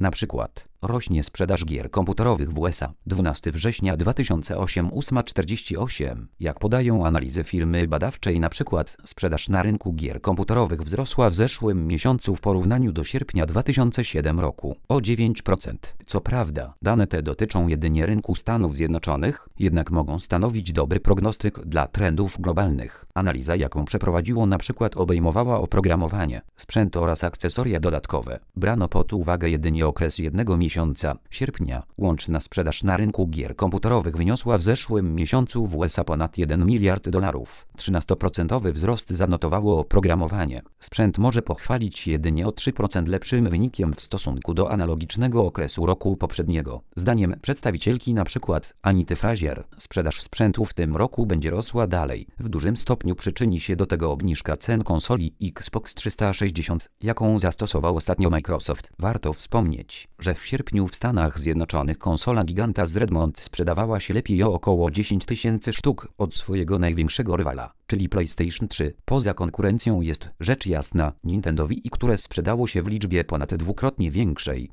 Na przykład, rośnie sprzedaż gier komputerowych w USA. 12 września 2008 8:48. Jak podają analizy firmy badawczej, na przykład sprzedaż na rynku gier komputerowych wzrosła w zeszłym miesiącu w porównaniu do sierpnia 2007 roku o 9%. Co prawda, dane te dotyczą jedynie rynku Stanów Zjednoczonych, jednak mogą stanowić dobry prognostyk dla trendów globalnych. Analiza, jaką przeprowadziło na przykład, obejmowała oprogramowanie, sprzęt oraz akcesoria dodatkowe. Brano pod uwagę jedynie okres jednego miesiąca, sierpnia. Łączna sprzedaż na rynku gier komputerowych wyniosła w zeszłym miesiącu w USA ponad $1 miliard. 13% wzrost zanotowało oprogramowanie. Sprzęt może pochwalić jedynie o 3% lepszym wynikiem w stosunku do analogicznego okresu roku poprzedniego. Zdaniem przedstawicielki na przykład Anity Frazier, sprzedaż sprzętu w tym roku będzie rosła dalej. W dużym stopniu przyczyni się do tego obniżka cen konsoli Xbox 360, jaką zastosował ostatnio Microsoft. Warto wspomnieć, że w sierpniu w Stanach Zjednoczonych konsola giganta z Redmond sprzedawała się lepiej o około 10 000 sztuk od swojego największego rywala, czyli PlayStation 3. Poza konkurencją jest rzecz jasna Nintendo Wii, które sprzedało się w liczbie ponad dwukrotnie większej.